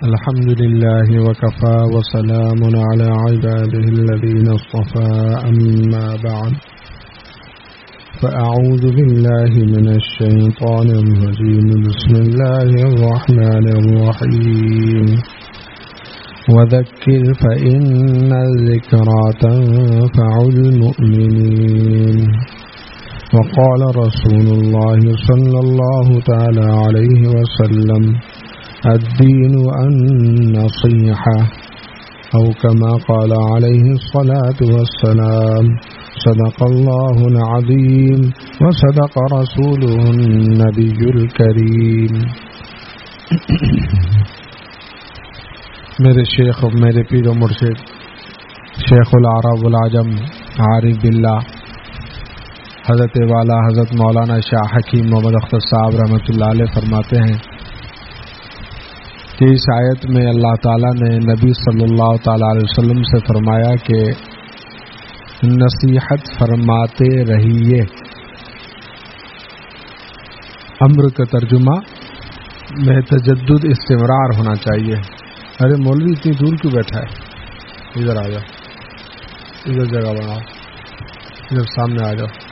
الحمد لله وكفى وسلام على عباده الذين اصطفى أما بعد فأعوذ بالله من الشيطان الرجيم بسم الله الرحمن الرحيم وذكر فإن الذكرى تنفع المؤمنين وقال رسول الله صلى الله تعالى عليه وسلم الدين النصيحة أو كما قال عليه الصلاة والسلام صدق الله العظيم وصدق رسوله النبي الكريم. میرے شیخ و میرے پیر و مرشد شیخ العرب والعجم عارف باللہ حضرت والا حضرت مولانا شاہ حکیم محمد اختر صاحب رحمۃ اللہ علیہ فرماتے ہیں کہ اس آیت میں اللہ تعالیٰ نے نبی صلی اللہ تعالیٰ علیہ وسلم سے فرمایا کہ نصیحت فرماتے رہیے. امر کا ترجمہ میں تجدد استمرار ہونا چاہیے. ارے مولوی اتنی دور کیوں بیٹھا ہے؟ ادھر آ جاؤ, ادھر جگہ بناؤ, ادھر سامنے آ جاؤ,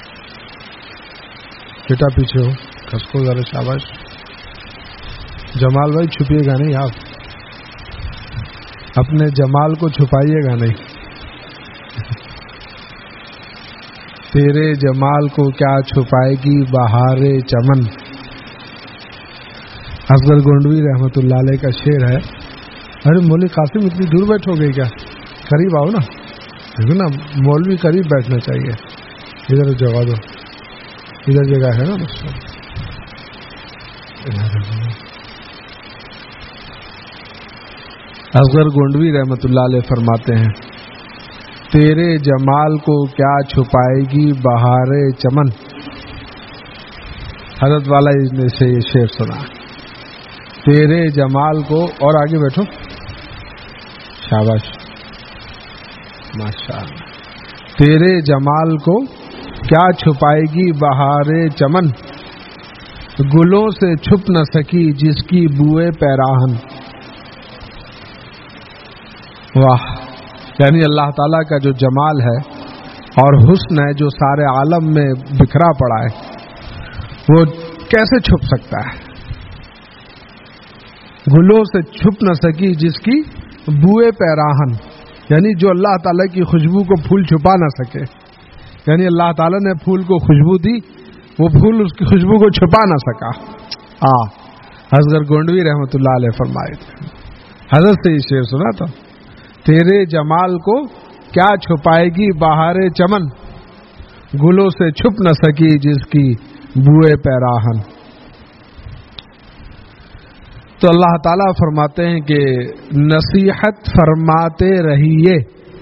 بیٹا پیچھے ہو, کھسکو ذرا, شاباش. جمال بھائی چھپیے گا نہیں, آپ اپنے جمال کو چھپائیے گا نہیں. تیرے جمال کو کیا چھپائے گی بہار چمن. اصغر گونڈوی رحمۃ اللہ علیہ کا شعر ہے. ارے مولوی قاسم اتنی دور بیٹھو گے کیا؟ قریب آؤ نا, دیکھو نا مولوی قریب بیٹھنا چاہیے. ادھر جگہ دو, ادھر جگہ ہے نا. اصغر گونڈوی رحمۃ اللہ علیہ فرماتے ہیں تیرے جمال کو کیا چھپائے گی بہار چمن. حضرت والا نے سے یہ شعر سنا. تیرے جمال کو, اور آگے بیٹھو, شاباش, ماشاءاللہ. تیرے جمال کو کیا چھپائے گی بہار چمن, گلوں سے چھپ نہ سکی جس کی بوئے پیراہن. واہ, یعنی اللہ تعالیٰ کا جو جمال ہے اور حسن ہے جو سارے عالم میں بکھرا پڑا ہے, وہ کیسے چھپ سکتا ہے؟ گلوں سے چھپ نہ سکی جس کی بوئے پیراہن, یعنی جو اللہ تعالیٰ کی خوشبو کو پھول چھپا نہ سکے. یعنی اللہ تعالیٰ نے پھول کو خوشبو دی, وہ پھول اس کی خوشبو کو چھپا نہ سکا. حضرت گونڈوی رحمۃ اللہ علیہ فرمائے تھے. حضرت سے یہ شعر سنا تھا, تیرے جمال کو کیا چھپائے گی بہار چمن, گلوں سے چھپ نہ سکی جس کی بوئے پیراہن. تو اللہ تعالیٰ فرماتے ہیں کہ نصیحت فرماتے رہیے.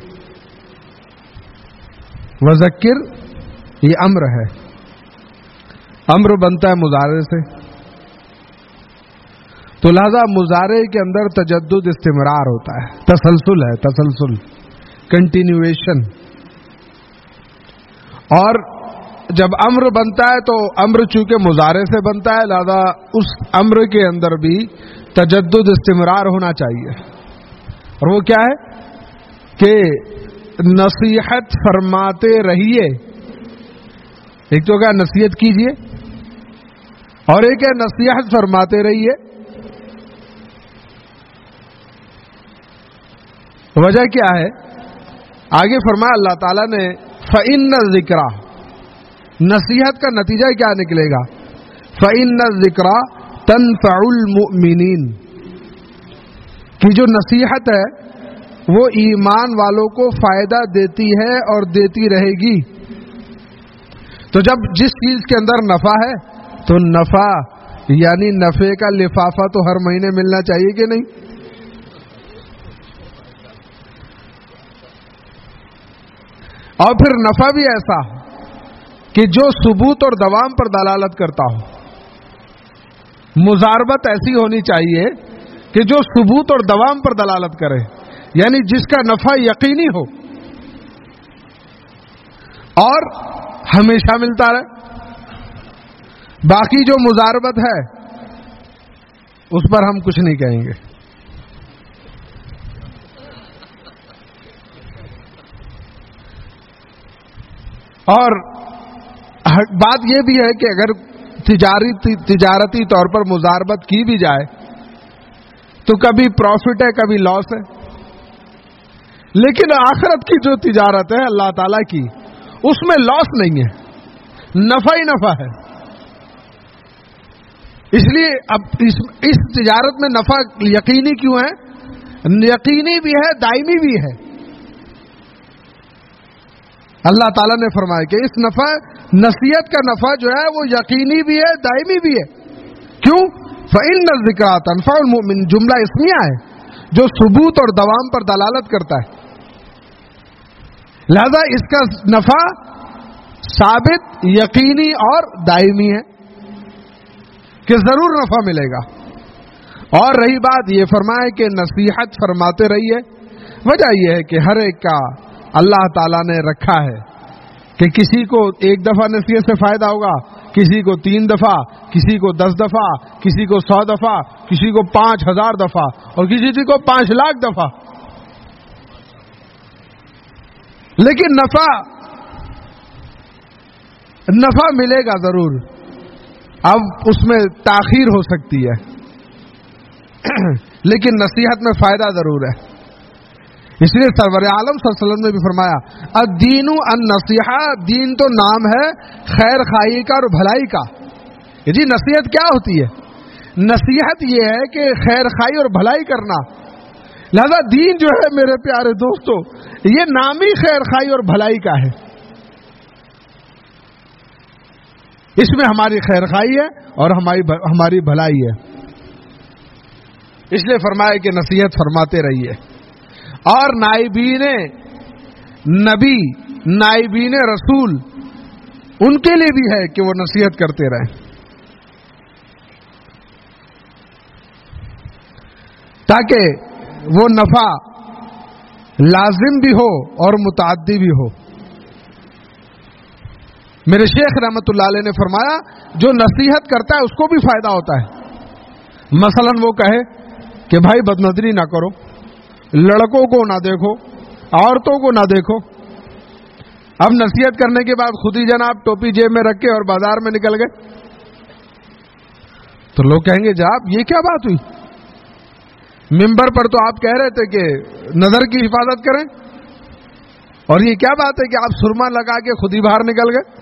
وذکر یہ امر ہے, امر بنتا ہے مضارع سے, تو لہذا مضارع کے اندر تجدد استمرار ہوتا ہے, تسلسل ہے, تسلسل, کنٹینیویشن. اور جب امر بنتا ہے تو امر چونکہ مضارع سے بنتا ہے, لہذا اس امر کے اندر بھی تجدد استمرار ہونا چاہیے. اور وہ کیا ہے کہ نصیحت فرماتے رہیے. ایک تو کیا نصیحت کیجئے, اور ایک ہے نصیحت فرماتے رہیے. وجہ کیا ہے؟ آگے فرمایا اللہ تعالیٰ نے فَإِنَّ الذِّكْرَى, نصیحت کا نتیجہ کیا نکلے گا؟ فَإِنَّ الذِّكْرَى تَنفَعُ الْمُؤْمِنِينَ, کہ جو نصیحت ہے وہ ایمان والوں کو فائدہ دیتی ہے اور دیتی رہے گی. تو جب جس چیز کے اندر نفع ہے تو نفع یعنی نفع کا لفافہ تو ہر مہینے ملنا چاہیے کہ نہیں؟ اور پھر نفع بھی ایسا کہ جو ثبوت اور دوام پر دلالت کرتا ہو. مضاربت ایسی ہونی چاہیے کہ جو ثبوت اور دوام پر دلالت کرے, یعنی جس کا نفع یقینی ہو اور ہمیشہ ملتا رہے. باقی جو مضاربت ہے اس پر ہم کچھ نہیں کہیں گے. اور بات یہ بھی ہے کہ اگر تجارتی طور پر مضاربت کی بھی جائے تو کبھی پروفٹ ہے کبھی لاس ہے، لیکن آخرت کی جو تجارت ہے اللہ تعالیٰ کی، اس میں لاس نہیں ہے، نفع ہی نفع ہے۔ اس لیے اب اس تجارت میں نفع یقینی کیوں ہے؟ یقینی بھی ہے، دائمی بھی ہے۔ اللہ تعالیٰ نے فرمایا کہ اس نصیحت کا نفع جو ہے وہ یقینی بھی ہے، دائمی بھی ہے۔ کیوں؟ فَإِنَّ الذِّكْرَىٰ تَنفَعُ الْمُؤْمِنِينَ، جملہ اسمیہ ہے جو ثبوت اور دوام پر دلالت کرتا ہے، لہذا اس کا نفع ثابت، یقینی اور دائمی ہے کہ ضرور نفع ملے گا۔ اور رہی بات یہ فرمائے کہ نصیحت فرماتے رہیے، وجہ یہ ہے کہ ہر ایک کا اللہ تعالیٰ نے رکھا ہے کہ کسی کو ایک دفعہ نصیحت سے فائدہ ہوگا، کسی کو 3 دفعہ، کسی کو 10 دفعہ، کسی کو 100 دفعہ، کسی کو 5000 دفعہ اور کسی کو 5 لاکھ دفعہ، لیکن نفع ملے گا ضرور۔ اب اس میں تاخیر ہو سکتی ہے لیکن نصیحت میں فائدہ ضرور ہے۔ اس لیے سرور عالم صلی اللہ علیہ وسلم نے بھی فرمایا الدین النصیحہ، دین تو نام ہے خیر خواہی کا اور بھلائی کا۔ جی نصیحت کیا ہوتی ہے؟ نصیحت یہ ہے کہ خیر خواہی اور بھلائی کرنا، لہذا دین جو ہے میرے پیارے دوستو یہ نام ہی خیر خواہی اور بھلائی کا ہے، اس میں ہماری خیر خواہی ہے اور ہماری بھلائی ہے۔ اس لیے فرمایا کہ نصیحت فرماتے رہیے، اور نائبین نبی، نائبین رسول، ان کے لیے بھی ہے کہ وہ نصیحت کرتے رہیں تاکہ وہ نفع لازم بھی ہو اور متعدی بھی ہو۔ میرے شیخ رحمت اللہ علیہ نے فرمایا جو نصیحت کرتا ہے اس کو بھی فائدہ ہوتا ہے۔ مثلا وہ کہے کہ بھائی بدنظری نہ کرو، لڑکوں کو نہ دیکھو، عورتوں کو نہ دیکھو، اب نصیحت کرنے کے بعد خود ہی جناب ٹوپی جیب میں رکھ کے اور بازار میں نکل گئے، تو لوگ کہیں گے جناب یہ کیا بات ہوئی؟ ممبر پر تو آپ کہہ رہے تھے کہ نظر کی حفاظت کریں، اور یہ کیا بات ہے کہ آپ سرما لگا کے خود ہی باہر نکل گئے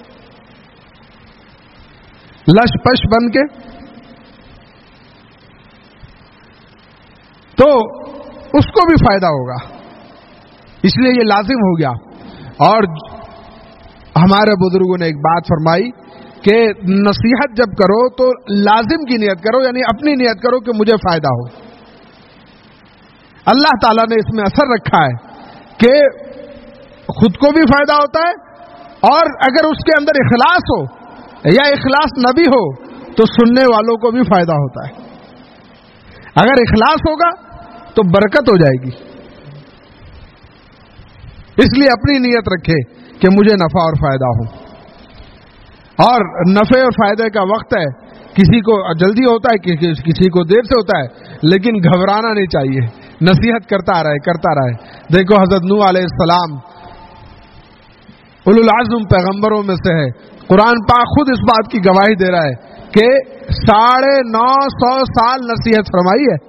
لش پش بن کے؟ تو اس کو بھی فائدہ ہوگا، اس لیے یہ لازم ہو گیا۔ اور ہمارے بزرگوں نے ایک بات فرمائی کہ نصیحت جب کرو تو لازم کی نیت کرو، یعنی اپنی نیت کرو کہ مجھے فائدہ ہو۔ اللہ تعالیٰ نے اس میں اثر رکھا ہے کہ خود کو بھی فائدہ ہوتا ہے، اور اگر اس کے اندر اخلاص ہو یا اخلاص نہ بھی ہو تو سننے والوں کو بھی فائدہ ہوتا ہے۔ اگر اخلاص ہوگا تو برکت ہو جائے گی۔ اس لیے اپنی نیت رکھے کہ مجھے نفع اور فائدہ ہو، اور نفع اور فائدے کا وقت ہے، کسی کو جلدی ہوتا ہے، کسی کو دیر سے ہوتا ہے، لیکن گھبرانا نہیں چاہیے، نصیحت کرتا رہے۔ دیکھو حضرت نوح علیہ السلام اولو العزم پیغمبروں میں سے ہے، قرآن پاک خود اس بات کی گواہی دے رہا ہے کہ 950 سال نصیحت فرمائی ہے۔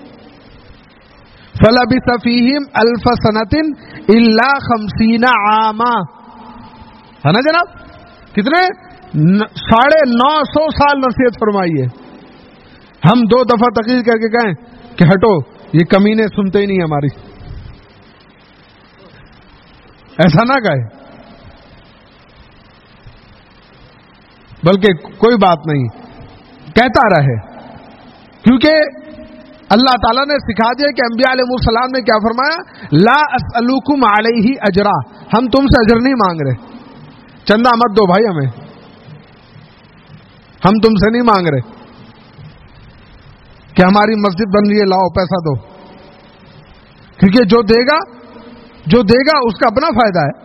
فَلَبِثَ فِيهِمْ أَلْفَ سَنَةٍ إِلَّا 50 عَامًا، ہے نا جناب؟ کتنے؟ 950 سال نصیحت فرمائی ہے۔ ہم 2 دفعہ تقریر کر کے کہیں کہ ہٹو، یہ کمینے سنتے ہی نہیں ہماری، ایسا نہ کہے، بلکہ کوئی بات نہیں، کہتا رہے، کیونکہ اللہ تعالیٰ نے سکھا دیا کہ انبیاء علیہ السلام نے کیا فرمایا، لا اسألوکم علیہ اجرا، ہم تم سے اجر نہیں مانگ رہے، چندہ مت دو بھائی ہمیں، ہم تم سے نہیں مانگ رہے کہ ہماری مسجد بن رہی ہے لاؤ پیسہ دو، کیونکہ جو دے گا اس کا اپنا فائدہ ہے،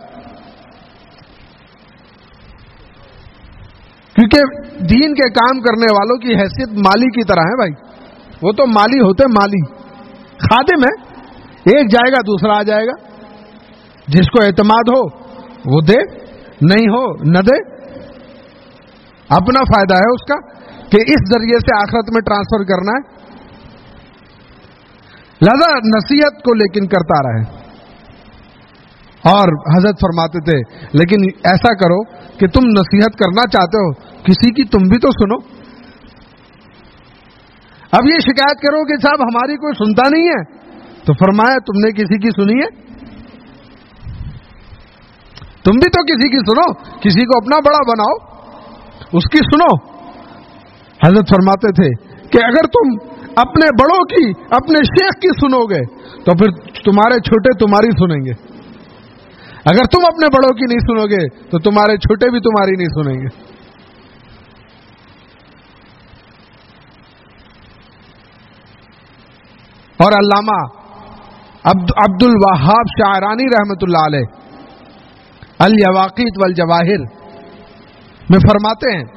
کیونکہ دین کے کام کرنے والوں کی حیثیت مالی کی طرح ہے بھائی، وہ تو مالی ہوتے، مالی خادم ہے، ایک جائے گا دوسرا آ جائے گا، جس کو اعتماد ہو وہ دے، نہیں ہو نہ دے، اپنا فائدہ ہے اس کا کہ اس ذریعے سے آخرت میں ٹرانسفر کرنا ہے، لہذا نصیحت کو لیکن کرتا رہے۔ اور حضرت فرماتے تھے لیکن ایسا کرو کہ تم نصیحت کرنا چاہتے ہو کسی کی تم بھی تو سنو۔ اب یہ شکایت کرو کہ صاحب ہماری کوئی سنتا نہیں ہے، تو فرمایا تم نے کسی کی سنی ہے؟ تم بھی تو کسی کی سنو، کسی کو اپنا بڑا بناؤ، اس کی سنو۔ حضرت فرماتے تھے کہ اگر تم اپنے بڑوں کی، اپنے شیخ کی سنو گے تو پھر تمہارے چھوٹے تمہاری سنیں گے، اگر تم اپنے بڑوں کی نہیں سنو گے تو تمہارے چھوٹے بھی تمہاری نہیں سنیں گے۔ اور علامہ عبد الوہاب شاعرانی رحمۃ اللہ علیہ الیواقیت والجواہر میں فرماتے ہیں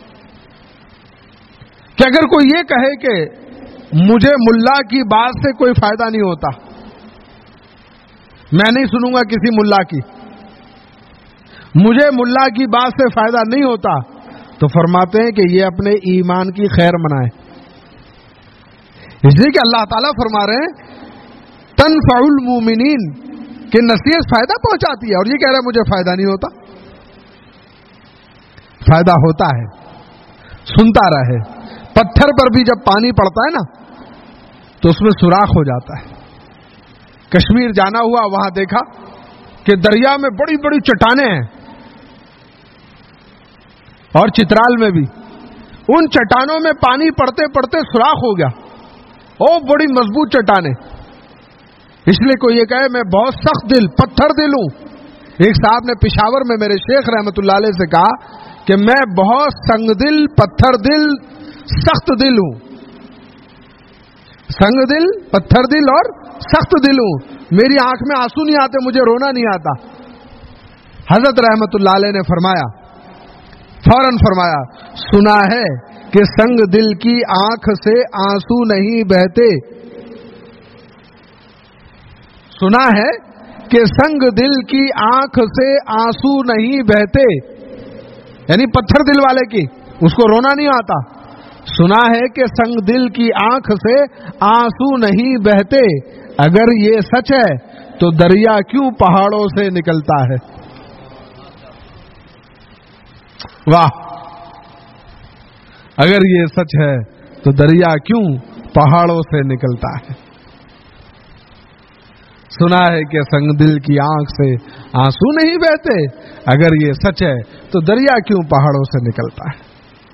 کہ اگر کوئی یہ کہے کہ مجھے ملا کی بات سے کوئی فائدہ نہیں ہوتا، میں نہیں سنوں گا کسی ملا کی، مجھے ملا کی بات سے فائدہ نہیں ہوتا، تو فرماتے ہیں کہ یہ اپنے ایمان کی خیر منائے، اس لیے کہ اللہ تعالیٰ فرما رہے ہیں تنفع المومنین کہ نصیحت فائدہ پہنچاتی ہے، اور یہ کہہ رہا ہے مجھے فائدہ نہیں ہوتا۔ فائدہ ہوتا ہے، سنتا رہے۔ پتھر پر بھی جب پانی پڑتا ہے نا تو اس میں سوراخ ہو جاتا ہے۔ کشمیر جانا ہوا، وہاں دیکھا کہ دریا میں بڑی بڑی چٹانیں ہیں، اور چترال میں بھی ان چٹانوں میں پانی پڑتے پڑتے سوراخ ہو گیا، بڑی مضبوط چٹانیں۔ اس لیے کوئی یہ کہے میں بہت سخت دل، پتھر دل ہوں۔ ایک صاحب نے پشاور میں میرے شیخ رحمت اللہ علیہ سے کہا کہ میں بہت سنگ دل، پتھر دل، سخت دل ہوں۔ سنگ دل، پتھر دل اور سخت دل ہوں، میری آنکھ میں آنسو نہیں آتے، مجھے رونا نہیں آتا۔ حضرت رحمت اللہ علیہ نے فرمایا، فوراً فرمایا، سنا ہے کہ سنگ دل کی آنکھ سے آنسو نہیں بہتے، سنا ہے کہ سنگ دل کی آنکھ سے آنسو نہیں بہتے، یعنی پتھر دل والے کی اس کو رونا نہیں آتا۔ سنا ہے کہ سنگ دل کی آنکھ سے آنسو نہیں بہتے، اگر یہ سچ ہے تو دریا کیوں پہاڑوں سے نکلتا ہے؟ واہ، اگر یہ سچ ہے تو دریا کیوں پہاڑوں سے نکلتا ہے؟ سنا ہے کہ سنگ دل کی آنکھ سے آنسو نہیں بہتے، اگر یہ سچ ہے تو دریا کیوں پہاڑوں سے نکلتا ہے؟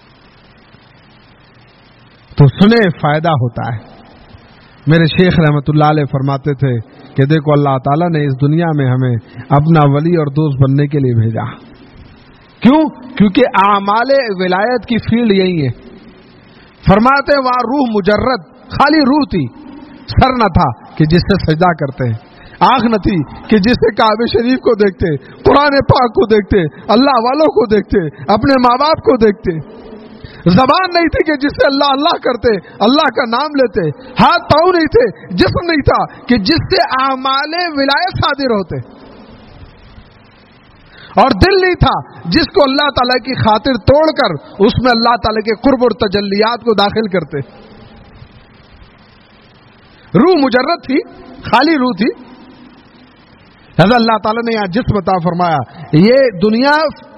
تو سنے فائدہ ہوتا ہے۔ میرے شیخ رحمت اللہ علیہ فرماتے تھے کہ دیکھو اللہ تعالیٰ نے اس دنیا میں ہمیں اپنا ولی اور دوست بننے کے لیے بھیجا۔ کیوں؟ کیونکہ اعمال ولایت کی فیلڈ یہی ہے۔ فرماتے ہیں وہاں روح مجرد، خالی روح تھی، سر نہ تھا کہ جس سے سجدہ کرتے ہیں، آنکھ نہ تھی کہ جس سے کعبہ شریف کو دیکھتے، قرآن پاک کو دیکھتے، اللہ والوں کو دیکھتے، اپنے ماں باپ کو دیکھتے، زبان نہیں تھی کہ جس سے اللہ اللہ کرتے، اللہ کا نام لیتے، ہاتھ پاؤں نہیں تھے، جسم نہیں تھا کہ جس سے اعمال ولایت صادر ہوتے، اور دل نہیں تھا جس کو اللہ تعالیٰ کی خاطر توڑ کر اس میں اللہ تعالیٰ کے قرب اور تجلیات کو داخل کرتے۔ روح مجرد تھی، خالی روح تھی۔ حضرت اللہ تعالیٰ نے یہاں جسم عطا فرمایا، یہ دنیا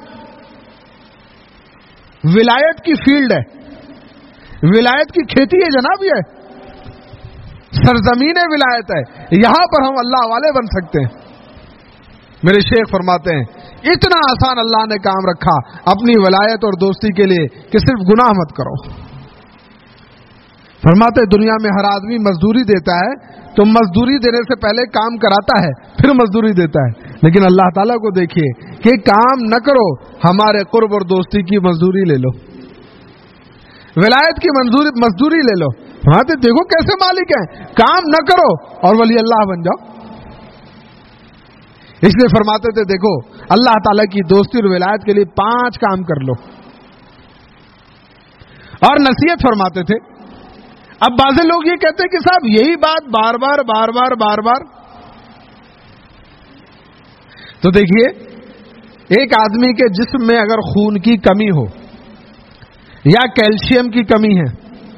ولایت کی فیلڈ ہے، ولایت کی کھیتی ہے جناب، یہ سرزمین ولایت ہے، یہاں پر ہم اللہ والے بن سکتے ہیں۔ میرے شیخ فرماتے ہیں اتنا آسان اللہ نے کام رکھا اپنی ولایت اور دوستی کے لیے کہ صرف گناہ مت کرو۔ فرماتے دنیا میں ہر آدمی مزدوری دیتا ہے تو مزدوری دینے سے پہلے کام کراتا ہے پھر مزدوری دیتا ہے، لیکن اللہ تعالیٰ کو دیکھیے کہ کام نہ کرو، ہمارے قرب اور دوستی کی مزدوری لے لو، ولایت کی مزدوری لے لو۔ فرماتے دیکھو کیسے مالک ہیں، کام نہ کرو اور ولی اللہ بن جاؤ۔ اس لیے فرماتے تھے دیکھو اللہ تعالیٰ کی دوستی اور ولایت کے لیے 5 کام کر لو، اور نصیحت فرماتے تھے۔ اب بعض لوگ یہ کہتے ہیں کہ صاحب یہی بات بار بار تو دیکھیے ایک آدمی کے جسم میں اگر خون کی کمی ہو یا کیلشیم کی کمی ہے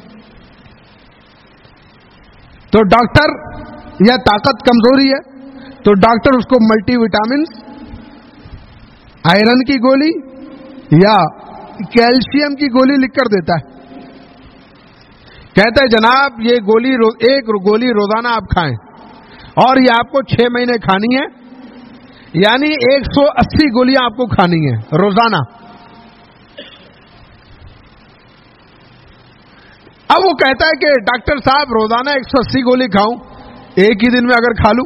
تو ڈاکٹر، یا طاقت کمزوری ہے تو ڈاکٹر اس کو ملٹی وٹامنس، آئرن کی گولی یا کیلشیم کی گولی لکھ کر دیتا ہے. کہتا ہے جناب یہ گولی ایک گولی روزانہ آپ کھائیں اور یہ آپ کو 6 مہینے کھانی ہے، یعنی 180 گولیاں آپ کو کھانی ہیں روزانہ. اب وہ کہتا ہے کہ ڈاکٹر صاحب روزانہ 180 گولی کھاؤں، ایک ہی دن میں اگر کھا لوں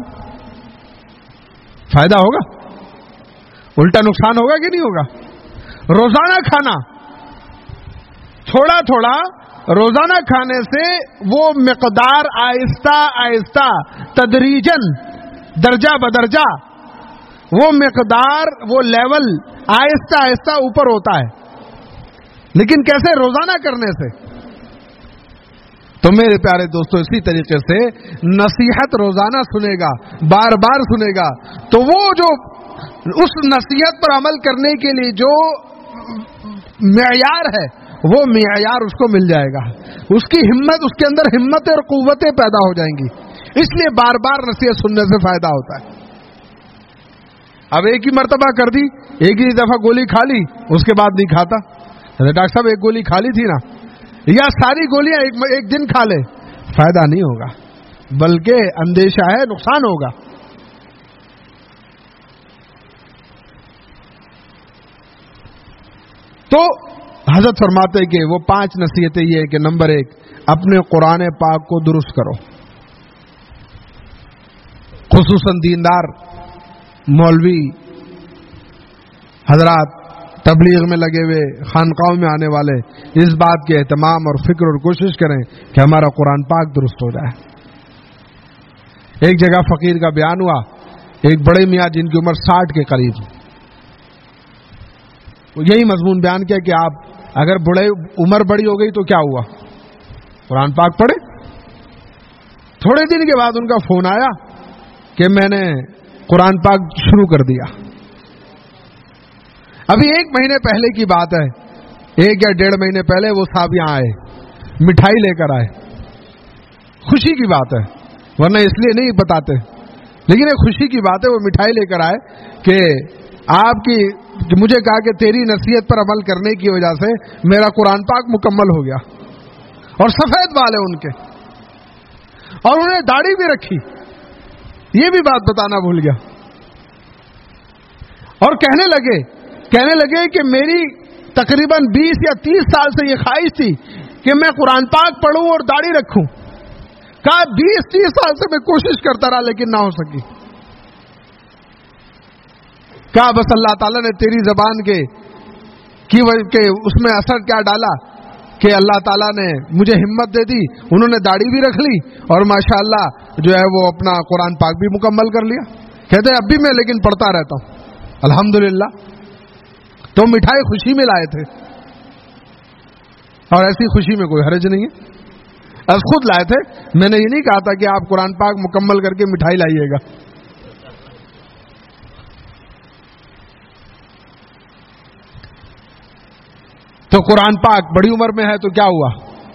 فائدہ ہوگا؟ الٹا نقصان ہوگا کہ نہیں ہوگا؟ روزانہ کھانا، تھوڑا تھوڑا روزانہ کھانے سے وہ مقدار آہستہ آہستہ تدریجاً درجہ بدرجہ وہ مقدار وہ لیول آہستہ آہستہ اوپر ہوتا ہے. لیکن کیسے؟ روزانہ کرنے سے. تو میرے پیارے دوستو اسی طریقے سے نصیحت روزانہ سنے گا، بار بار سنے گا، تو وہ جو اس نصیحت پر عمل کرنے کے لیے جو معیار ہے وہ معیار اس کو مل جائے گا. اس کی ہمت، اس کے اندر ہمتیں اور قوتیں پیدا ہو جائیں گی. اس لیے بار بار نصیحت سننے سے فائدہ ہوتا ہے. اب ایک ہی مرتبہ کر دی، ایک ہی دفعہ گولی کھا لی، اس کے بعد نہیں کھاتا. ڈاکٹر صاحب ایک گولی کھا لی تھی نا، یا ساری گولیاں ایک دن کھا لے، فائدہ نہیں ہوگا، بلکہ اندیشہ ہے نقصان ہوگا. تو حضرت فرماتے کہ وہ 5 نصیحتیں یہ ہے کہ نمبر 1 اپنے قرآن پاک کو درست کرو، خصوصاً دیندار مولوی حضرات، تبلیغ میں لگے ہوئے، خانقاہوں میں آنے والے اس بات کے اہتمام اور فکر اور کوشش کریں کہ ہمارا قرآن پاک درست ہو جائے. ایک جگہ فقیر کا بیان ہوا، ایک بڑے میاں جن کی عمر 60 کے قریب، یہی مضمون بیان کیا کہ آپ اگر عمر بڑی ہو گئی تو کیا ہوا، قرآن پاک پڑھے. تھوڑے دن کے بعد ان کا فون آیا کہ میں نے قرآن پاک شروع کر دیا. ابھی 1 مہینے پہلے کی بات ہے، 1 یا 1.5 مہینے پہلے وہ صاحب یہاں آئے، مٹھائی لے کر آئے. خوشی کی بات ہے، ورنہ اس لیے نہیں بتاتے، لیکن ایک خوشی کی بات ہے. وہ مٹھائی لے کر آئے کہ آپ کی، مجھے کہا کہ تیری نصیحت پر عمل کرنے کی وجہ سے میرا قرآن پاک مکمل ہو گیا. اور سفید بال ہے ان کے، اور انہیں داڑھی بھی رکھی، یہ بھی بات بتانا بھول گیا. اور کہنے لگے کہ میری تقریباً 20 یا 30 سال سے یہ خواہش تھی کہ میں قرآن پاک پڑھوں اور داڑھی رکھوں. کہا 20-30 سال سے میں کوشش کرتا رہا لیکن نہ ہو سکی. کہا بس اللہ تعالیٰ نے تیری زبان کے اس میں اثر کیا ڈالا کہ اللہ تعالیٰ نے مجھے ہمت دے دی، انہوں نے داڑھی بھی رکھ لی اور ماشاءاللہ جو ہے وہ اپنا قرآن پاک بھی مکمل کر لیا. کہتے ہیں اب بھی میں لیکن پڑھتا رہتا ہوں الحمدللہ. تو مٹھائی خوشی میں لائے تھے، اور ایسی خوشی میں کوئی حرج نہیں ہے، از خود لائے تھے. میں نے یہ نہیں کہا تھا کہ آپ قرآن پاک مکمل کر کے مٹھائی لائیے گا. تو قرآن پاک بڑی عمر میں ہے تو کیا ہوا؟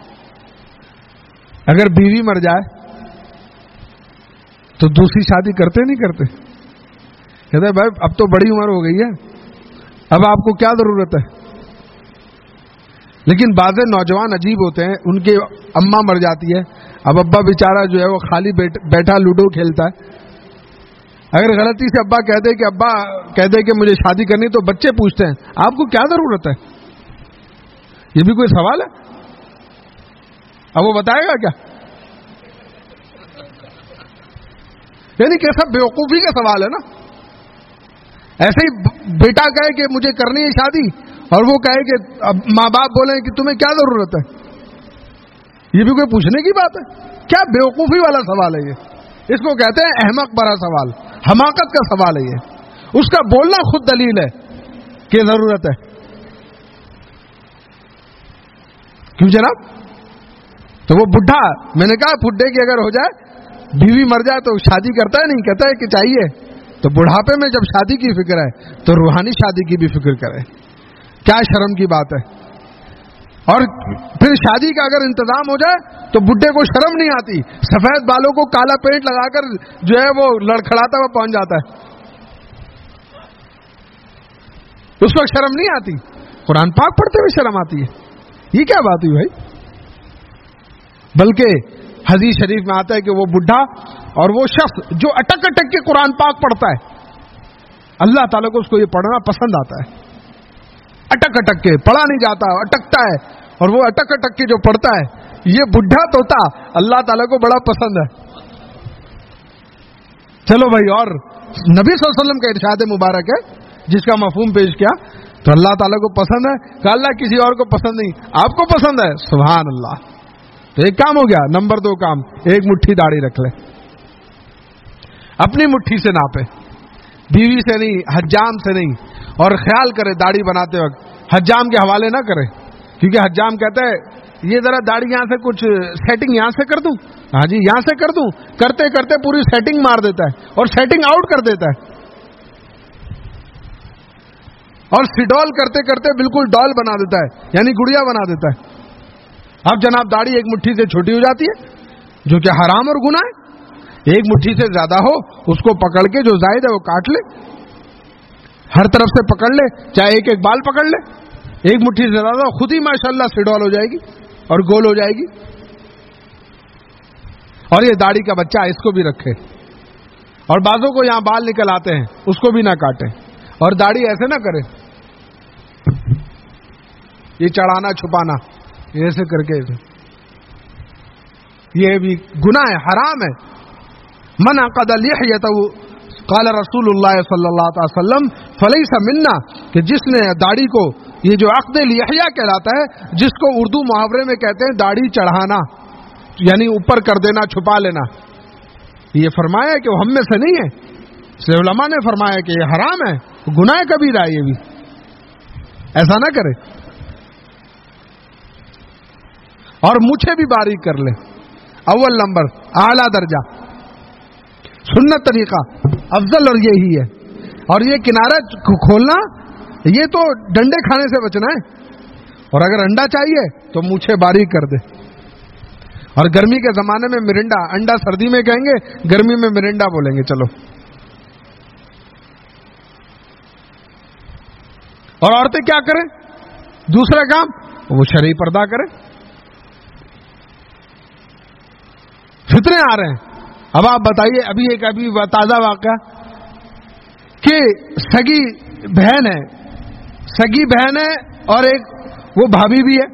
اگر بیوی مر جائے تو دوسری شادی کرتے نہیں کرتے؟ کہتے بھائی اب تو بڑی عمر ہو گئی ہے، اب آپ کو کیا ضرورت ہے؟ لیکن بعض نوجوان عجیب ہوتے ہیں، ان کی اماں مر جاتی ہے، اب ابا بیچارہ جو ہے وہ خالی بیٹھا لوڈو کھیلتا ہے. اگر غلطی سے ابا کہتے کہ مجھے شادی کرنی، تو بچے پوچھتے ہیں آپ کو کیا ضرورت ہے؟ یہ بھی کوئی سوال ہے؟ اب وہ بتائے گا کیا؟ یعنی کیسا بیوقوفی کا سوال ہے نا. ایسے ہی بیٹا کہے کہ مجھے کرنی ہے شادی، اور وہ کہے کہ ماں باپ بولیں کہ تمہیں کیا ضرورت ہے. یہ بھی کوئی پوچھنے کی بات ہے؟ کیا بیوقوفی والا سوال ہے یہ. اس کو کہتے ہیں احمق بھرا سوال، حماقت کا سوال ہے یہ. اس کا بولنا خود دلیل ہے کہ ضرورت ہے. کیوں جناب؟ تو وہ بڈھا، میں نے کہا بڈھے کی اگر ہو جائے، بیوی مر جائے تو شادی کرتا ہے نہیں؟ کہتا ہے کہ چاہیے. تو بڑھاپے میں جب شادی کی فکر ہے تو روحانی شادی کی بھی فکر کرے. کیا شرم کی بات ہے. اور پھر شادی کا اگر انتظام ہو جائے تو بڈھے کو شرم نہیں آتی, سفید بالوں کو کالا پینٹ لگا کر جو ہے وہ لڑکھڑاتا ہوا پہنچ جاتا ہے, اس وقت شرم نہیں آتی. قرآن پاک پڑھتے ہوئے شرم آتی ہے. یہ کیا بات ہوئی بھائی. بلکہ حدیث شریف میں آتا ہے کہ وہ بڈھا اور وہ شخص جو اٹک اٹک کے قرآن پاک پڑھتا ہے, اللہ تعالیٰ کو اس کو یہ پڑھنا پسند آتا ہے. اٹک اٹک کے پڑھا نہیں جاتا, اٹکتا ہے, اور وہ اٹک اٹک کے جو پڑھتا ہے, یہ بڈھا طوطا اللہ تعالیٰ کو بڑا پسند ہے. چلو بھائی, اور نبی صلی اللہ علیہ وسلم کا ارشاد مبارک ہے جس کا مفہوم پیش کیا, تو اللہ تعالیٰ کو پسند ہے کہ اللہ کسی اور کو پسند نہیں, آپ کو پسند ہے. سبحان اللہ. تو ایک کام ہو گیا. نمبر 2 کام, ایک مٹھی داڑھی رکھ لے, اپنی مٹھی سے ناپے, بیوی سے نہیں, حجام سے نہیں. اور خیال کرے داڑھی بناتے وقت حجام کے حوالے نہ کرے, کیونکہ حجام کہتا ہے یہ ذرا داڑھی یہاں سے کچھ سیٹنگ یہاں سے کر دوں, ہاں جی یہاں سے کر دوں, کرتے کرتے پوری سیٹنگ مار دیتا ہے اور سیٹنگ آؤٹ کر دیتا ہے, اور سڈول کرتے کرتے بالکل ڈال بنا دیتا ہے, یعنی گڑیا بنا دیتا ہے. اب جناب داڑھی ایک مٹھی سے چھوٹی ہو جاتی ہے, جو کہ حرام اور گناہ ہے. ایک مٹھی سے زیادہ ہو اس کو پکڑ کے جو زائد ہے وہ کاٹ لے, ہر طرف سے پکڑ لے, چاہے ایک ایک بال پکڑ لے. ایک مٹھی سے زیادہ خود ہی ماشاءاللہ سڈول ہو جائے گی اور گول ہو جائے گی. اور یہ داڑھی کا بچہ اس کو بھی رکھے, اور بعضوں کو یہاں بال نکل آتے ہیں اس کو بھی نہ کاٹے, اور داڑھی ایسے نہ کرے, یہ چڑھانا چھپانا ایسے کر کے, یہ بھی گناہ ہے, حرام ہے. من عقد لحیته قال رسول اللہ صلی اللہ علیہ وسلم فلیس منا, کہ جس نے داڑھی کو, یہ جو عقد لحیہ کہلاتا ہے, جس کو اردو محاورے میں کہتے ہیں داڑھی چڑھانا, یعنی اوپر کر دینا, چھپا لینا, یہ فرمایا کہ وہ ہم میں سے نہیں ہے. اس لیے علماء نے فرمایا کہ یہ حرام ہے, گناہ کبیرہ ہے, یہ بھی ایسا نہ کرے. اور مجھے بھی باریک کر لے. اول نمبر اعلیٰ درجہ سنت طریقہ افضل, اور یہی ہے. اور یہ کنارہ کھولنا, یہ تو ڈنڈے کھانے سے بچنا ہے. اور اگر انڈا چاہیے تو مونچھیں باریک کر دے. اور گرمی کے زمانے میں مرنڈا, انڈا سردی میں کہیں گے, گرمی میں مرنڈا بولیں گے. چلو. اور عورتیں کیا کریں؟ دوسرا کام وہ شرعی پردہ کریں. فتنے آ رہے ہیں. اب آپ بتائیے, ابھی تازہ واقعہ کہ سگی بہن ہے اور ایک وہ بھابھی بھی ہے.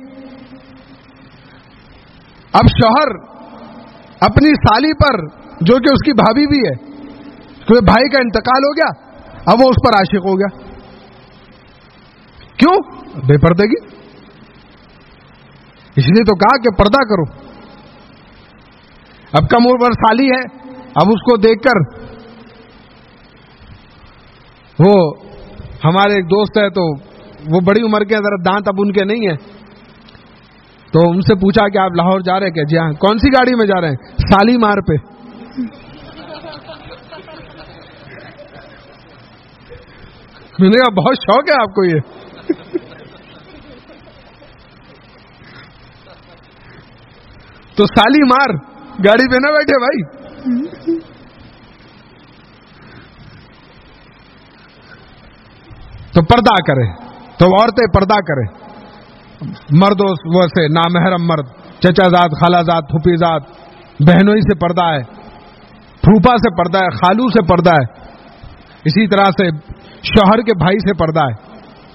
اب شوہر اپنی سالی پر, جو کہ اس کی بھابھی بھی ہے, تو بھائی کا انتقال ہو گیا, اب وہ اس پر عاشق ہو گیا. کیوں؟ بے پردگی. اس لیے تو کہا کہ پردہ کرو. اب کم عمر سالی ہے, اب اس کو دیکھ کر وہ ہمارے ایک دوست ہے, تو وہ بڑی عمر کے, ذرا دانت اب ان کے نہیں ہیں, تو ان سے پوچھا کہ آپ لاہور جا رہے ہیں کیا؟ جی ہاں. کون سی گاڑی میں جا رہے ہیں؟ سالی مار پہ. میں نے کہا بہت شوق ہے آپ کو یہ. تو سالی مار گاڑی پہ نہ بیٹھے بھائی. تو پردہ کرے, تو عورتیں پردہ کرے. مردوں سے نامحرم مرد, چچا زاد, خالہ زاد, پھوپھی زاد, بہنوئی سے پردہ ہے, پھوپھا سے پردہ ہے, خالو سے پردہ ہے, اسی طرح سے شوہر کے بھائی سے پردہ ہے.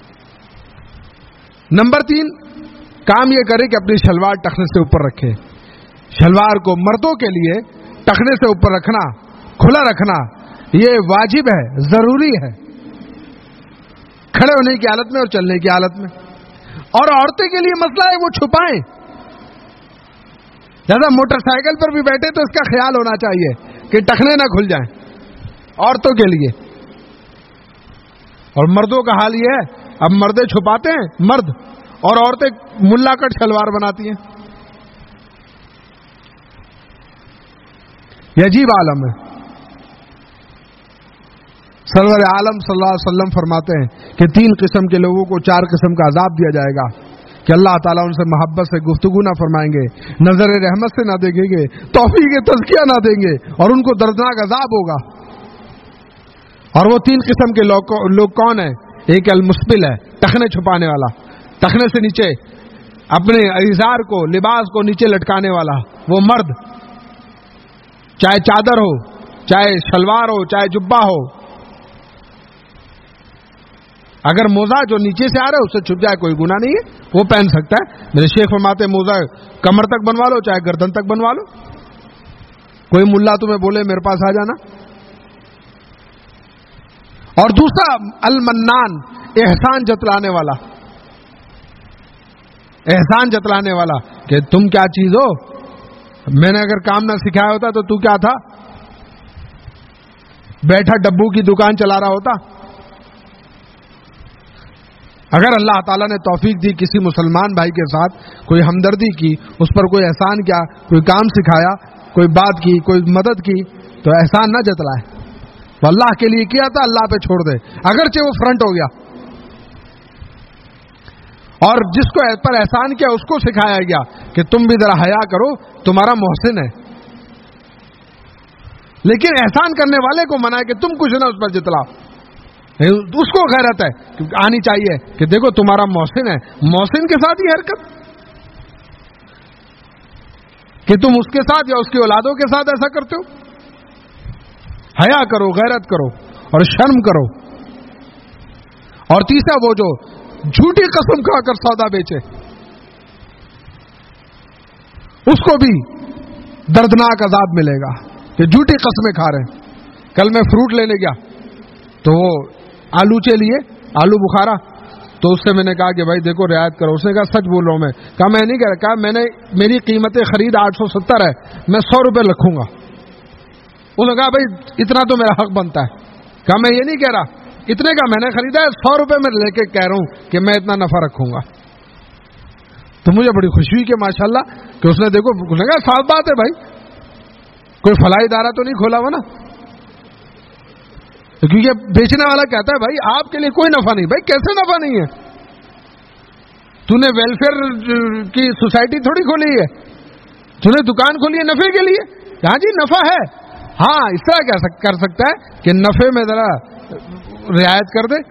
نمبر 3 کام یہ کرے کہ اپنی شلوار ٹخنے سے اوپر رکھے. شلوار کو مردوں کے لیے ٹخنے سے اوپر رکھنا, کھلا رکھنا, یہ واجب ہے, ضروری ہے, کھڑے ہونے کی حالت میں اور چلنے کی حالت میں. اور عورتیں کے لیے مسئلہ ہے وہ چھپائیں. جیسا موٹر سائیکل پر بھی بیٹھے تو اس کا خیال ہونا چاہیے کہ ٹخنے نہ کھل جائیں, عورتوں کے لیے. اور مردوں کا حال یہ ہے, اب مردیں چھپاتے ہیں مرد, اور عورتیں ملا کٹ شلوار بناتی ہیں. یہ عجیب عالم ہے. سرور عالم صلی اللہ علیہ وسلم فرماتے ہیں کہ 3 قسم کے لوگوں کو 4 قسم کا عذاب دیا جائے گا کہ اللہ تعالیٰ ان سے محبت سے گفتگو نہ فرمائیں گے، نظر رحمت سے نہ دیکھیں گے، توفیق تزکیہ نہ دیں گے، اور ان کو دردناک عذاب ہوگا۔ اور وہ 3 قسم کے لوگ کون ہیں؟ ایک المسبل ہے، ٹخنے چھپانے والا، ٹخنے سے نیچے اپنے ازار کو، لباس کو نیچے لٹکانے والا وہ مرد، چاہے چادر ہو، چاہے شلوار ہو، چاہے جبہ ہو، اگر موزہ جو نیچے سے آ رہا ہے اس سے چھپ جائے کوئی گناہ نہیں ہے، وہ پہن سکتا ہے۔ میرے شیخ فرماتے موزہ کمر تک بنوا لو، چاہے گردن تک بنوا لو، کوئی ملا تمہیں بولے میرے پاس آ جانا۔ اور دوسرا المنان، احسان جتلانے والا، احسان جتلانے والا کہ تم کیا چیز ہو، میں نے اگر کام نہ سکھایا ہوتا تو کیا تھا، بیٹھا ڈبو کی دکان چلا رہا ہوتا۔ اگر اللہ تعالیٰ نے توفیق دی کسی مسلمان بھائی کے ساتھ کوئی ہمدردی کی، اس پر کوئی احسان کیا، کوئی کام سکھایا، کوئی بات کی، کوئی مدد کی، تو احسان نہ جتلائے، وہ اللہ کے لیے کیا تھا، اللہ پہ چھوڑ دے، اگرچہ وہ فرنٹ ہو گیا۔ اور جس کو پر احسان کیا اس کو سکھایا گیا کہ تم بھی ذرا حیا کرو، تمہارا محسن ہے، لیکن احسان کرنے والے کو منع ہے کہ تم کچھ نہ اس پر جتلاؤ، اس کو غیرت ہے آنی چاہیے کہ دیکھو تمہارا محسن ہے، محسن کے ساتھ یہ حرکت کہ تم اس کے ساتھ یا اس کی اولادوں کے ساتھ ایسا کرتے ہو۔ حیا کرو، غیرت کرو اور شرم کرو۔ اور تیسرا وہ جو جھوٹی قسم کھا کر سودا بیچے، اس کو بھی دردناک عذاب ملے گا کہ جھوٹی قسمیں کھا رہے ہیں۔ کل میں فروٹ لینے گیا تو وہ آلوچے لیے، آلو بخارا، تو اس سے میں نے کہا کہ بھائی دیکھو رعایت کرو، اس نے کہا سچ بول رہا ہوں میں، کہا میں نہیں کہہ رہا، کہا میں نے میری قیمت خرید 870 ہے، میں 100 روپے رکھوں گا۔ انہوں نے کہا بھائی اتنا تو میرا حق بنتا ہے، کہا میں یہ نہیں کہہ رہا، اتنے کا میں نے خریدا ہے، 100 روپے میں لے کے کہہ رہا ہوں کہ میں اتنا نفع رکھوں گا۔ تو مجھے بڑی خوشی ہوئی کہ ماشاءاللہ کہ اس نے دیکھو، اس نے کہا صاف بات ہے بھائی، کوئی فلاحی ادارہ تو نہیں کھولا ہوا نا، کیونکہ بیچنے والا کہتا ہے بھائی آپ کے لیے کوئی نفع نہیں۔ بھائی کیسے نفع نہیں ہے؟ تو نے ویلفیئر کی سوسائٹی تھوڑی کھولی ہے، تو نے دکان کھولی ہے نفع کے لیے۔ ہاں جی نفع ہے، ہاں اس طرح کر سکتا ہے کہ نفع میں ذرا رعایت کر دے،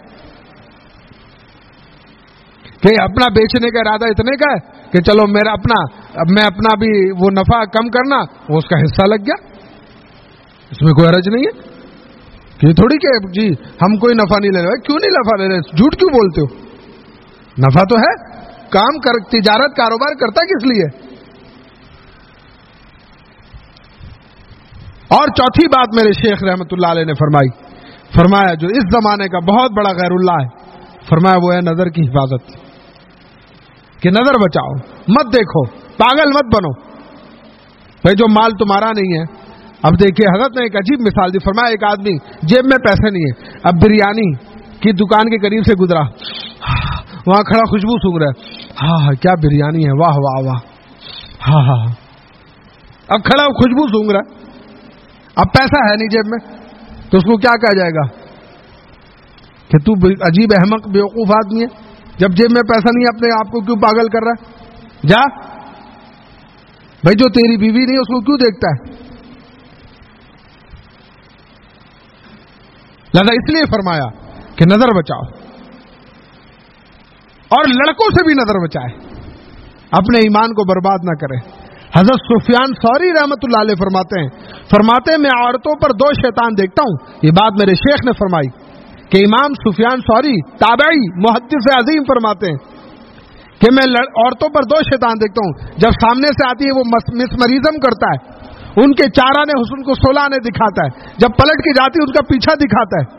کہ اپنا بیچنے کا ارادہ اتنے کا ہے کہ چلو میرا میں اپنا بھی وہ نفع کم کرنا، وہ اس کا حصہ لگ گیا، اس میں کوئی حرج نہیں ہے۔ یہ تھوڑی کہ جی ہم کوئی نفع نہیں لے رہے، کیوں نہیں نفع لے رہے، جھوٹ کیوں بولتے ہو؟ نفع تو ہے، کام کر، تجارت کاروبار کرتا کس لیے؟ اور چوتھی بات میرے شیخ رحمت اللہ علیہ نے فرمایا جو اس زمانے کا بہت بڑا غیر اللہ ہے، فرمایا وہ ہے نظر کی حفاظت، کہ نظر بچاؤ، مت دیکھو، پاگل مت بنو۔ بھائی جو مال تمہارا نہیں ہے، اب دیکھیے حضرت نے ایک عجیب مثال دی، فرمایا ایک آدمی جیب میں پیسے نہیں ہے، اب بریانی کی دکان کے قریب سے گزرا، وہاں کھڑا خوشبو سونگھ رہا ہے، ہاں کیا بریانی ہے، واہ واہ واہ، ہاں، اب کھڑا خوشبو سونگھ رہا ہے، اب پیسہ ہے نہیں جیب میں، تو اس کو کیا کہا جائے گا کہ تو عجیب احمق بیوقوف آدمی ہے، جب جیب میں پیسہ نہیں اپنے آپ کو کیوں پاگل کر رہا ہے؟ جا بھائی جو تیری بیوی نہیں اس کو کیوں دیکھتا ہے؟ لہذا اس لیے فرمایا کہ نظر بچاؤ، اور لڑکوں سے بھی نظر بچائے، اپنے ایمان کو برباد نہ کرے۔ حضرت سفیان ثوری رحمت اللہ علیہ فرماتے ہیں میں عورتوں پر 2 شیطان دیکھتا ہوں، یہ بات میرے شیخ نے فرمائی کہ امام سفیان ثوری تابعی محدث عظیم فرماتے ہیں کہ میں عورتوں پر 2 شیطان دیکھتا ہوں، جب سامنے سے آتی ہے وہ مسمریزم کرتا ہے، ان کے 4 آنے حسن کو 16 آنے دکھاتا ہے، جب پلٹ کے جاتی ہے ان کا پیچھا دکھاتا ہے،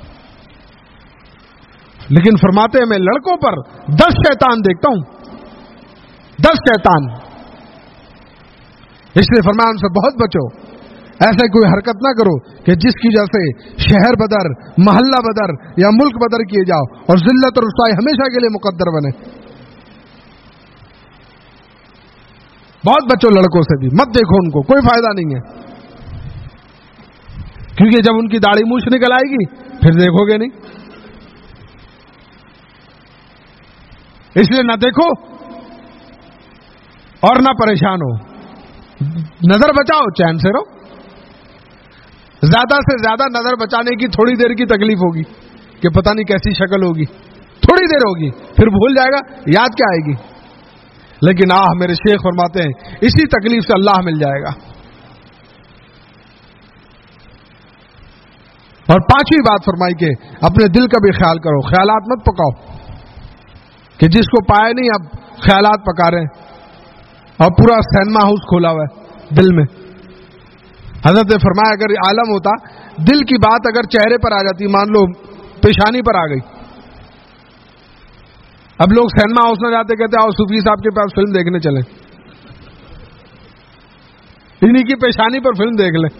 لیکن فرماتے ہیں میں لڑکوں پر 10 شیطان دیکھتا ہوں، 10 شیطان، اس لیے فرمایا ان سے بہت بچو، ایسے کوئی حرکت نہ کرو کہ جس کی وجہ سے شہر بدر، محلہ بدر یا ملک بدر کیے جاؤ اور ذلت اور رسوائی ہمیشہ کے لیے مقدر بنے۔ بہت بچو لڑکوں سے بھی، مت دیکھو ان کو، کوئی فائدہ نہیں ہے، کیونکہ جب ان کی داڑھی مونچھ نکل آئے گی پھر دیکھو گے نہیں. اس لیے نہ دیکھو اور نہ پریشان ہو. نظر بچاؤ, چین سے رہو. زیادہ سے زیادہ نظر بچانے کی تھوڑی دیر کی تکلیف ہوگی کہ پتہ نہیں کیسی شکل ہوگی, تھوڑی دیر ہوگی, پھر بھول جائے گا, یاد کیا آئے گی. لیکن میرے شیخ فرماتے ہیں اسی تکلیف سے اللہ مل جائے گا. اور پانچویں بات فرمائی کہ اپنے دل کا بھی خیال کرو, خیالات مت پکاؤ کہ جس کو پائے نہیں اب خیالات پکا رہے ہیں, اور پورا سینما ہاؤس کھولا ہوا ہے دل میں. حضرت نے فرمایا اگر عالم ہوتا, دل کی بات اگر چہرے پر آ جاتی, مان لو پیشانی پر آ گئی, اب لوگ سینما ہاؤس میں جاتے کہتے آؤ صوفی صاحب کے پاس فلم دیکھنے چلیں, انہی کی پیشانی پر فلم دیکھ لیں.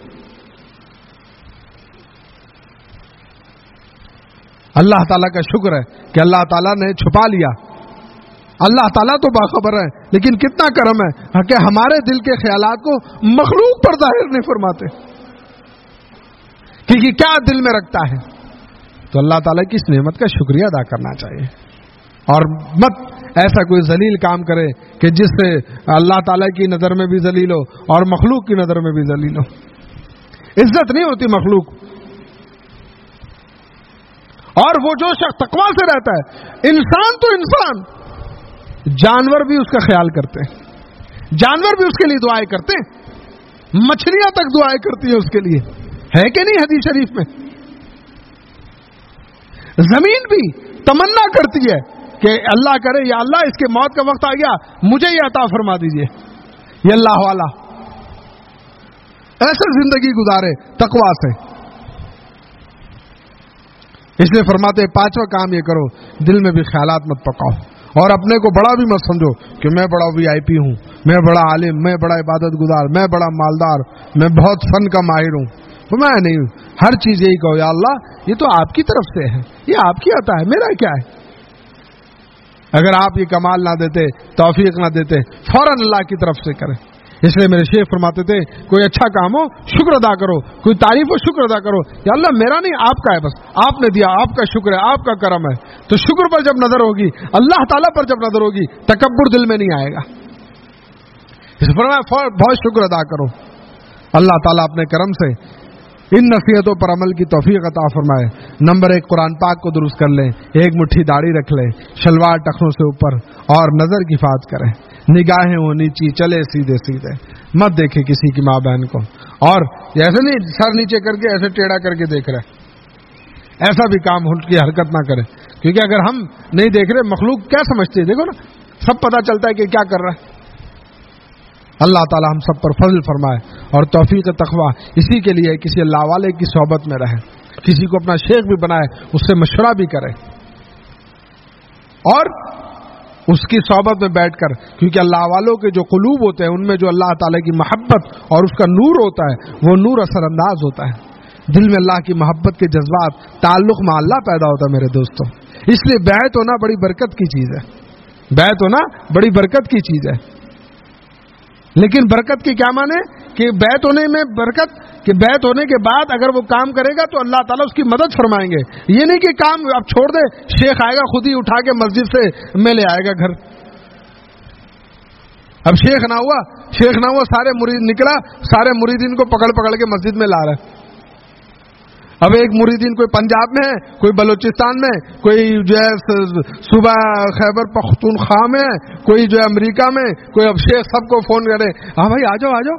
اللہ تعالیٰ کا شکر ہے کہ اللہ تعالیٰ نے چھپا لیا. اللہ تعالیٰ تو باخبر ہے, لیکن کتنا کرم ہے کہ ہمارے دل کے خیالات کو مخلوق پر ظاہر نہیں فرماتے, کیونکہ کیا دل میں رکھتا ہے. تو اللہ تعالیٰ کی اس نعمت کا شکریہ ادا کرنا چاہیے, اور مت ایسا کوئی ذلیل کام کرے کہ جس سے اللہ تعالیٰ کی نظر میں بھی ذلیل ہو اور مخلوق کی نظر میں بھی ذلیل ہو. عزت نہیں ہوتی مخلوق. اور وہ جو شخص تقویٰ سے رہتا ہے, انسان تو انسان, جانور بھی اس کا خیال کرتے ہیں, جانور بھی اس کے لیے دعائیں کرتے ہیں, مچھلیاں تک دعائیں کرتی ہیں اس کے لیے, ہے کہ نہیں حدیث شریف میں. زمین بھی تمنا کرتی ہے کہ اللہ کرے یا اللہ اس کے موت کا وقت آ گیا, مجھے یہ عطا فرما دیجئے, یہ اللہ والا ایسے زندگی گزارے تقویٰ سے. اس لیے فرماتے پانچواں کام یہ کرو, دل میں بھی خیالات مت پکاؤ, اور اپنے کو بڑا بھی مت سمجھو کہ میں بڑا VIP ہوں, میں بڑا عالم, میں بڑا عبادت گزار, میں بڑا مالدار, میں بہت فن کا ماہر ہوں. میں نہیں ہوں. ہر چیز یہی کہو یا اللہ یہ تو آپ کی طرف سے ہے, یہ آپ کی عطا ہے, میرا کیا ہے. اگر آپ یہ کمال نہ دیتے, توفیق نہ دیتے, فوراً اللہ کی طرف سے کریں. اس لیے میرے شیخ فرماتے تھے کوئی اچھا کام ہو شکر ادا کرو, کوئی تعریف ہو شکر ادا کرو, یا اللہ میرا نہیں آپ کا ہے, بس آپ نے دیا, آپ کا شکر ہے, آپ کا کرم ہے. تو شکر پر جب نظر ہوگی, اللہ تعالیٰ پر جب نظر ہوگی, تکبر دل میں نہیں آئے گا. اس پر بہت شکر ادا کرو. اللہ تعالیٰ اپنے کرم سے ان نصیحتوں پر عمل کی توفیق عطا فرمائے. نمبر 1, قرآن پاک کو درست کر لیں, ایک مٹھی داڑھی رکھ لیں, شلوار ٹخنوں سے اوپر, اور نظر کی حفاظت کریں, نگاہیں ہوں نیچی, چلے سیدھے سیدھے, مت دیکھے کسی کی ماں بہن کو, اور ایسے نہیں سر نیچے کر کے ایسے ٹیڑھا کر کے دیکھ رہے, ایسا بھی کام کی حرکت نہ کرے, کیونکہ اگر ہم نہیں دیکھ رہے مخلوق کیا سمجھتے ہیں, دیکھو نا سب پتہ چلتا ہے کہ کیا کر رہا ہے. اللہ تعالی ہم سب پر فضل فرمائے اور توفیق تقویٰ اسی کے لیے کسی اللہ والے کی صحبت میں رہے, کسی کو اپنا شیخ بھی بنائے, اس سے مشورہ بھی کرے, اور اس کی صحبت میں بیٹھ کر, کیونکہ اللہ والوں کے جو قلوب ہوتے ہیں ان میں جو اللہ تعالیٰ کی محبت اور اس کا نور ہوتا ہے, وہ نور اثر انداز ہوتا ہے. دل میں اللہ کی محبت کے جذبات, تعلق مع اللہ پیدا ہوتا ہے میرے دوستوں. اس لیے بیعت ہونا بڑی برکت کی چیز ہے, بیعت ہونا بڑی برکت کی چیز ہے. لیکن برکت کی کیا معنی کہ بیعت ہونے میں برکت, کہ بیعت ہونے کے بعد اگر وہ کام کرے گا تو اللہ تعالیٰ اس کی مدد فرمائیں گے. یہ نہیں کہ کام اب چھوڑ دے, شیخ آئے گا خود ہی اٹھا کے مسجد سے میں لے آئے گا گھر. اب شیخ نہ ہوا, سارے مرید نکلا, سارے مریدین کو پکڑ کے مسجد میں لا رہا ہے. اب ایک مریدین کوئی پنجاب میں ہے, کوئی بلوچستان میں, کوئی جو ہے صوبہ خیبر پختونخوا میں, کوئی جو ہے امریکہ میں, کوئی اب شیخ سب کو فون کرے, ہاں بھائی آ جاؤ.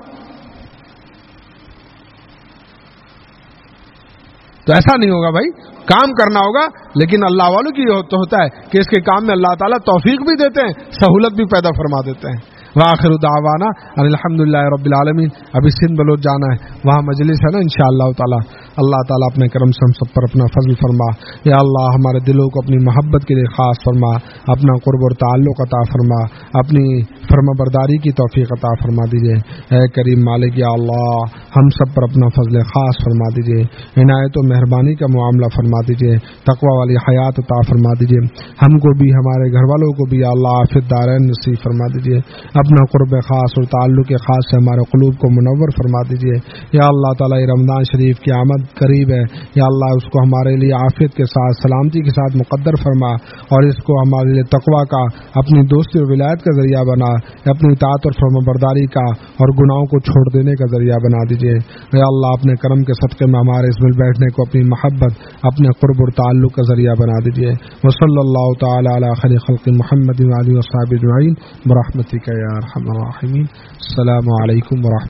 تو ایسا نہیں ہوگا بھائی, کام کرنا ہوگا, لیکن اللہ والوں کی یہ ہوتا ہے کہ اس کے کام میں اللہ تعالیٰ توفیق بھی دیتے ہیں, سہولت بھی پیدا فرما دیتے ہیں. وآخر دعوانا الحمدللہ رب العالمین. ابھی سندھ بلوچ جانا ہے, وہاں مجلس ہے نا انشاءاللہ تعالی. اللہ تعالیٰ اپنے کرم سے ہم سب پر اپنا فضل فرما. یا اللہ ہمارے دلوں کو اپنی محبت کے لیے خاص فرما, اپنا قرب اور تعلق عطا فرما, اپنی فرما برداری کی توفیق عطا فرما دیجیے. اے کریم مالک یا اللہ ہم سب پر اپنا فضل خاص فرما دیجیے, عنایت و مہربانی کا معاملہ فرما دیجیے, تقوی والی حیات عطا فرما دیجیے. ہم کو بھی ہمارے گھر والوں کو بھی یا اللہ عافیت دارین نصیب فرما دیجیے. اپنا قرب خاص اور تعلق خاص سے ہمارے قلوب کو منور فرما دیجیے. یا اللہ تعالیٰ رمضان شریف کی آمد قریب ہے، یا اللہ اس کو ہمارے لیے عافیت کے ساتھ سلامتی کے ساتھ مقدر فرما، اور اس کو ہمارے لیے تقویٰ کا، اپنی دوستی اور ولایت کا ذریعہ بنا، اپنی اطاعت اور فرمانبرداری کا اور گناہوں کو چھوڑ دینے کا ذریعہ بنا دیجیے. یا اللہ اپنے کرم کے صدقے میں ہمارے اس مل بیٹھنے کو اپنی محبت، اپنے قرب اور تعلق کا ذریعہ بنا دیجیے. وصلی اللہ تعالی علی خیر خلق محمد وعلی وصحبہ اجمعین برحمتک یا ارحم الراحمین. السلام علیکم ورحمۃ